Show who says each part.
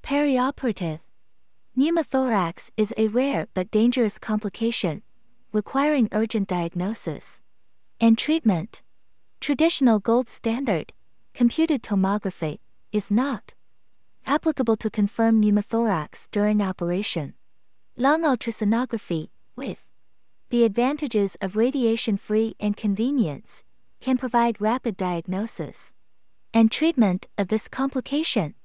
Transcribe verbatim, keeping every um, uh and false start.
Speaker 1: Perioperative. Pneumothorax is a rare but dangerous complication, requiring urgent diagnosis and treatment. Traditional gold standard, computed tomography, is not applicable to confirm pneumothorax during operation. Lung ultrasonography, with the advantages of radiation-free and convenience, can provide rapid diagnosis and treatment of this complication.